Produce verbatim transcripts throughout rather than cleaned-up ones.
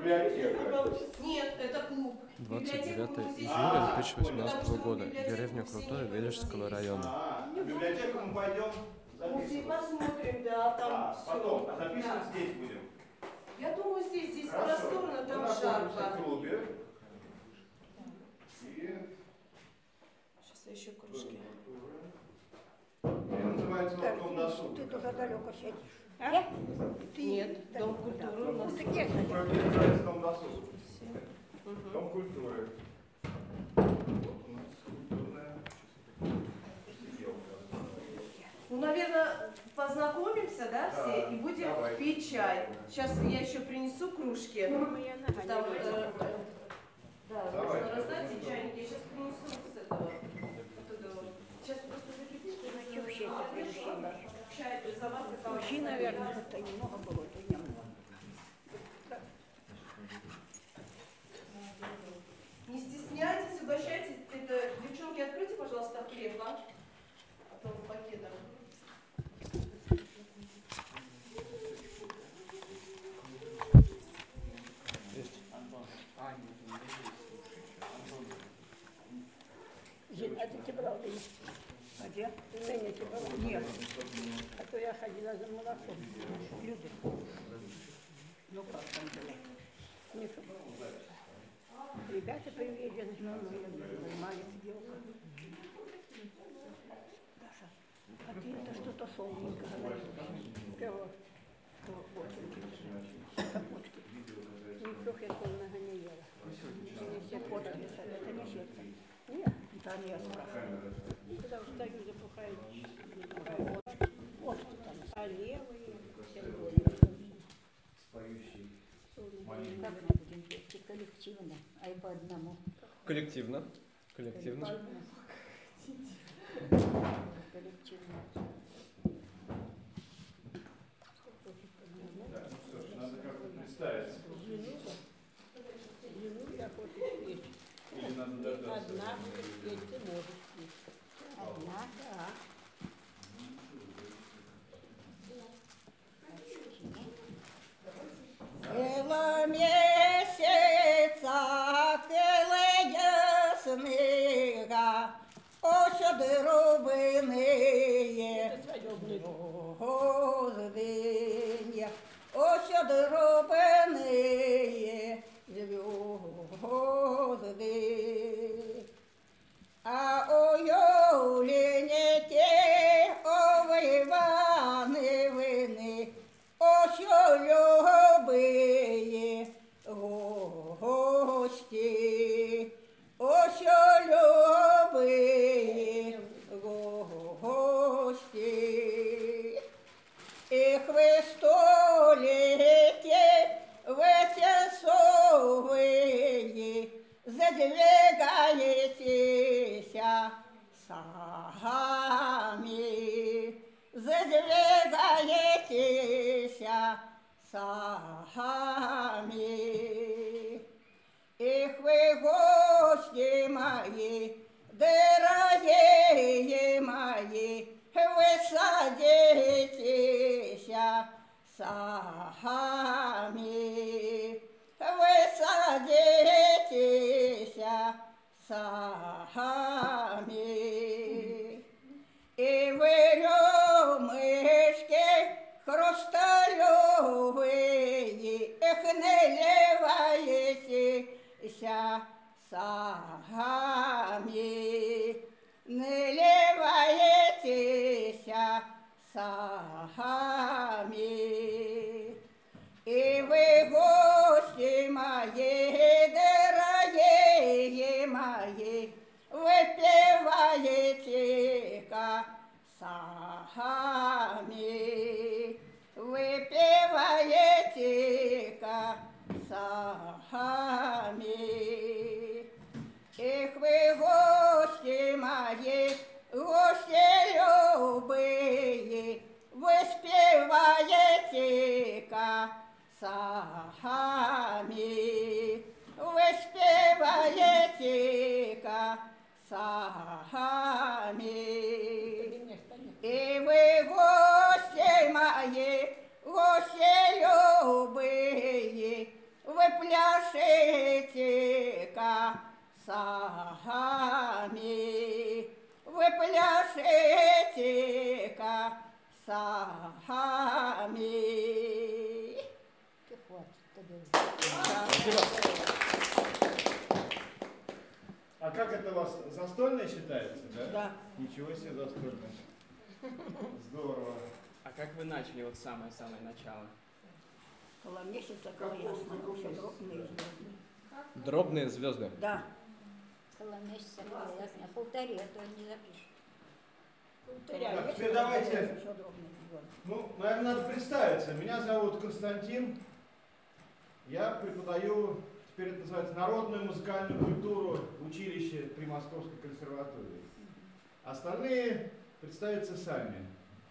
библиотека. Нет, это клуб. двадцать девятое июля две тысячи восемнадцатого года. Деревня Крутое Вележского района. А, в библиотеку мы пойдем Музей записываться. посмотрим, да, там А, всё. потом, а записывать Да. здесь будем. Я думаю, здесь, здесь Хорошо. просторно, Мы там находимся жарко. в клубе. И Сейчас я еще кружки. это называется дом досуга. Ты туда далеко сидишь. А? Ты Нет, дом культуры у нас. Ну, так я Это знаю. называется дом досуга. Мгм. Дом культуры. Вот у нас культурная сиделка. Ну, наверное, познакомимся, да, Да, все, и будем давай. пить чай. Сейчас я еще принесу кружки. Моя нога Там, не э, болит. э, да, Давай. можно раздать и чайники. Я сейчас принесу с этого. Оттуда вот. Сейчас просто закипит. Ну, чё вообще это превращение? Чай, заварка там. Мужчин, наверное, это немного было, то немного. Не стесняйтесь, угощайтесь. Это, девчонки, откройте, пожалуйста, хлеб, а? А то пакетом. Жень, а ты тебе брал или? А где? Ты меня тебе брал? Нет. А то я ходила за молоком. Люди. Ну как там было? Ничего. Ребята приедены, ну, ну, нормально сиделка. Даша, а ты это что-то солненько говоришь? Кого? Кто? Капотки. Никто херковного не ела. Они все почки, это не сетка. Нет, да не я спрашиваю. Когда устаю, запухаю. Вот там, а левые, все как мы будем петь? Коллективно, а и по одному. Коллективно. Коллективно. Коллективно. Так, ну что ж, надо как-то представиться. Жену я хочу петь. Или надо дождаться. Одна будет петь, ты можешь петь. Одна, да. Кило месяца, кило яснига, осюди рубини, зв'язки, осюди рубини, зв'язки. А у Юліні ті, о Іванівни, о що любиє гості, о що любиє гості. І хвистоліті витясовиї, задвигаетеся сами, задвигаетеся сами. Эх вы, гости мои, дорогие мои, вы садитесь сами, вы садитесь сами. И вы, рюмышки хрусталевые, эх, наливаетесь сами, наливаетесь сами. И вы, гости мои, дорогие мои, выпиваете-ка сами, выпиваете-ка сами. Эх вы, гости мои, гости любые, вы спеваете-ка сами, вы спеваете-ка сами. И вы, гости мои, гости любые, вы пляшете-ка сами, вы пляшете-ка сами. А как это у вас, застольное считается, да? Да. Ничего себе застольное. Здорово. А как вы начали, вот самое-самое начало? Около месяца, около ясно, все дробные звезды. Дробные звезды. Да. Около месяца, около ясно. Полторы, а то не запишешь. Так, теперь давайте, ну, наверное, надо представиться. Меня зовут Константин. Я преподаю, теперь это называется, народную музыкальную культуру в училище при Московской консерватории. Остальные представятся сами.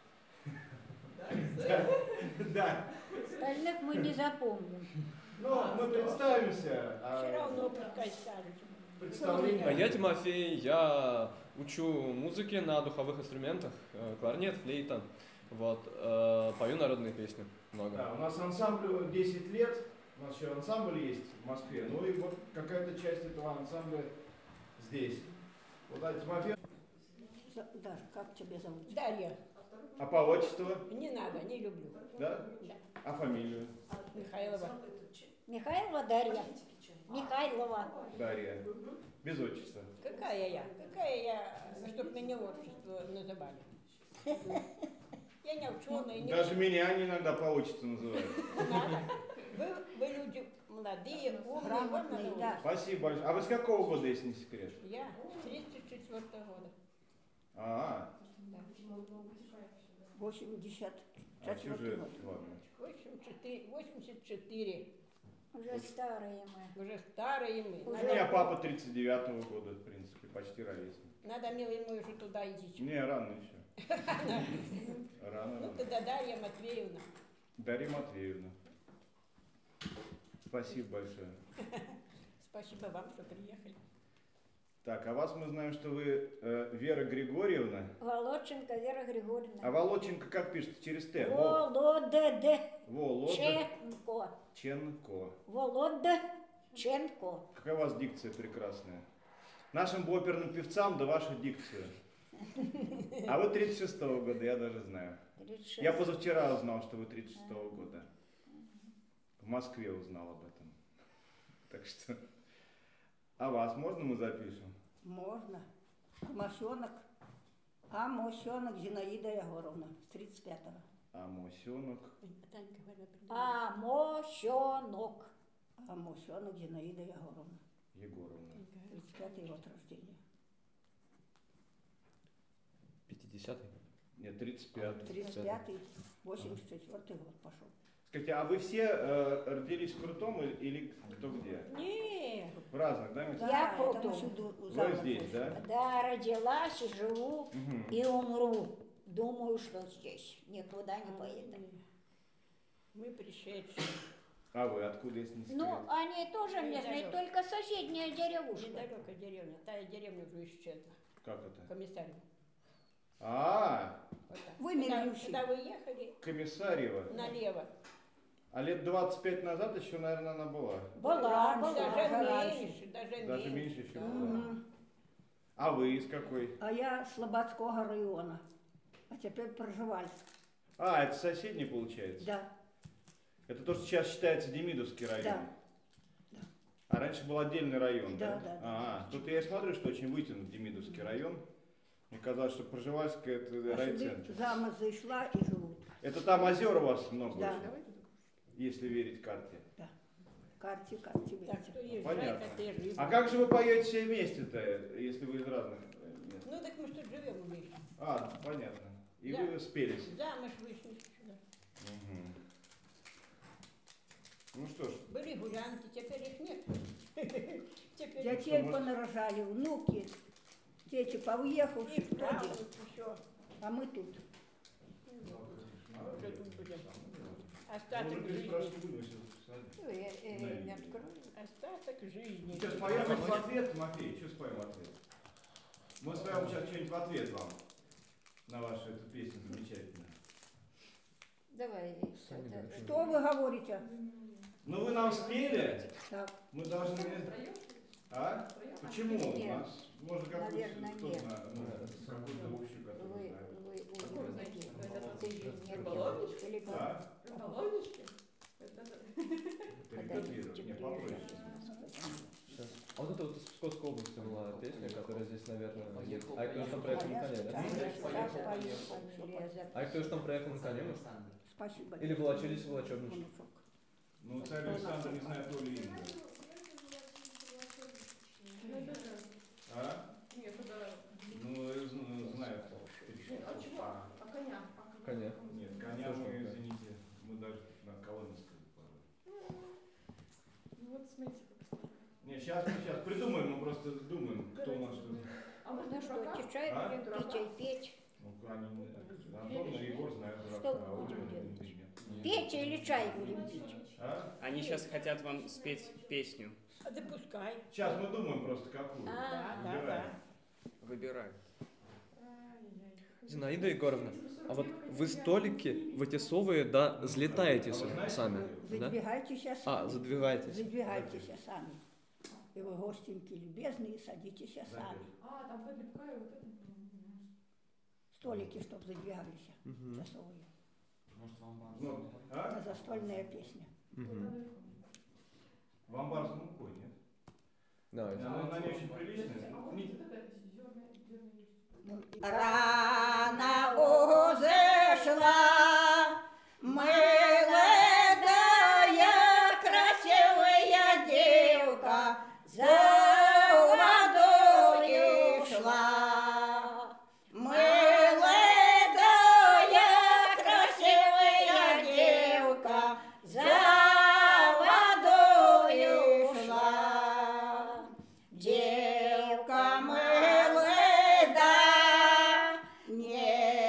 Да. Остальных мы не запомним. Ну, мы представимся. Все а равно пускай скажут. Представление. А я Тимофей, я учу музыке на духовых инструментах, э, кларнет, флейта, вот, э, пою народные песни много. Да, у нас ансамблю десять лет, у нас еще ансамбль есть в Москве, ну и вот какая-то часть этого ансамбля здесь. Вот, а Тимофей. Даша, как тебя зовут? Дарья. А по отчеству? Не надо, не люблю. Да? Да. А фамилию? Михайлова. Михайлова Дарья. Михайлова. Дарья. Без отчества. Какая я? Какая я, чтоб меня отчество называли? Я не ученая, не Даже меня они иногда по отчеству называют. надо. Вы, вы люди молодые, умные, вам Грамотные, надо да. Спасибо большое. А вы с какого года, если не секрет? учиться. Я с тридцать четвёртого года. А, восемьдесят а чё четвёртый же, год. ладно. восемьдесят четыре. Уже старые мы. Уже старые мы. У Уже. меня папа тридцать девятого года, в принципе, почти ровесник. Надо, милый мой, уже туда идти. Не, рано еще. Рано, Ну рано. тогда Дарья Матвеевна. Дарья Матвеевна. Спасибо большое. Спасибо вам, что приехали. Так, а вас мы знаем, что вы э, Вера Григорьевна. Володченко Вера Григорьевна. А Володченко как пишется? Через Т. Вол- Володченко. Володченко. Володченко. Какая у вас дикция прекрасная. Нашим бы оперным певцам, да ваша дикция. А вы тридцать шестого года, я даже знаю. тридцать шесть. Я позавчера узнал, что вы тридцать шестого года. В Москве узнал об этом. Так что... А вас можно мы запишем? Можно. Амосенок. Амосенок Зинаида Егоровна. С тридцать пятого. Амосенок. Танька, говорю, придумала. Амосенок. Амосенок Зинаида Егоровна. Егоровна. тридцать пятый год рождения. пятидесятый. Нет, тридцать пятый. тридцать пятый, восемьдесят четвёртый год пошел. Скажите, а вы все э, родились в Крутом или, или кто где? Не, В разных, да? местах? Я это мы потом. всюду Вы замуж здесь, вышли. да? Да, родилась и живу, Мгм. и умру. Думаю, что здесь. Никуда не поеду. мы пришедшие. А вы откуда, если не секрет? Ну, они тоже мне знают, только соседняя деревушка. Недалеко деревня. Та деревня уже исчезла. Как это? Комиссарь. А, Вот так. Вы Когда- милющий. Когда вы ехали Комиссарьева. налево. А лет двадцать пять назад еще, наверное, она была. Была, Раньше, была. Даже раньше. меньше, даже, Даже меньше. меньше еще Да. была. Мгм. А вы из какой? А я Слободского района. А теперь проживаю. А, это соседний получается? Да. Это то, что сейчас считается Демидовский район? Да. А раньше был отдельный район, да? Да, да, да. А, тут я смотрю, что очень вытянут Демидовский район. Мне казалось, что Пржевальская это А райцентр. сюда замуж зашла и живут. Это там озер у вас много Да. очень, если верить карте. Карте, карте, Так что езжай, Понятно. как я живу. А как же вы поете все вместе-то, если вы из разных мест? Ну так мы что живем вместе. А, понятно. И Да. вы спелись. Замуж вышли сюда. Мгм. Ну что ж, Были гулянки, теперь их нет. Теперь Детей может- понарожали, внуки. Дети поуехавшие, их кто правда где? еще. А мы тут. Уже тут будем. мы Остаток уже жизни. переспрашивать будем, если сами. Ну, я, э, не открою. Остаток жизни. Сейчас споем в ответ, Тимофей, что споем в ответ? Мы споем сейчас что-нибудь в ответ вам на вашу эту песню замечательную. Давай. Сами это- дальше. Что вы говорите? Ну вы нам спели, Так, мы должны... А? Почему? У Нет. нас можно какую-то, Наверное, кто нет. знает, ну, какую-то общую, вы, которую вы, знаем. вы Какой увидите. значит? Ты же не Рыболовнички? Или как? А? Рыболовнички? Это- Репетировать. Не, попроще. Сейчас. А вот это вот из Псковской области была песня, которая здесь, наверное, есть. А кто же там проехал на коне, да? А кто же там проехал на коне? Спасибо. Или волочились волочебнички? Внучок. Ну, царь Александр не знает роли Инга. А? Нет, это... Ну, зн- знает. Нет, а чего? А коня? А Коня. Нет, коня мы, извините, мы даже на Коломенской положили. Ну вот смотрите, как сложно. Не, сейчас мы сейчас придумаем, мы просто думаем, кто у нас тут. А может Ну быть, что, дурака? чай А? будем пить и петь. Ну, они, Антон и Егор знают Что дурака, а будем Оля делать? нет. Петь или чай будем пить? А? Они сейчас хотят вам спеть песню. А да пускай. Сейчас мы думаем просто какую. А, Да, да, Выбираем. да. Выбирай. Зинаида Егоровна, а вот вы столики в эти совые, да, взлетаете с- сами, да? Задвигайтесь А, сами. задвигайтесь. Задвигайтесь сами. И вы, гостеньки любезные, садитесь сами. А, там подливка и вот это. Столики, чтоб задвигались. Мгм. Часовые. Ну, Это а? застольная песня. Мгм. В амбар с мукой, нет? Давайте. Она, она не очень приличная. Не- Рано узошла молодая красивая девка, за водою шла. Молодая красивая девка, за водою шла. Девка молода, не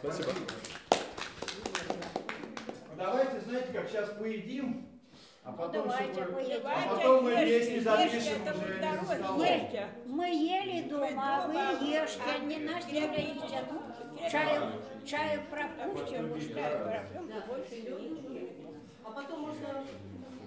Спасибо. Давайте, знаете, как сейчас поедим, а потом, давайте чтобы- поедим. а потом мы Ешьте, песни ешьте, запишем это уже будет не за дорога, столом. ешьте. Мы ели дома, а вы ешьте, не наставляйте. Ну, чаю, чаю пропустим, уж чаю пропустим. А потом можно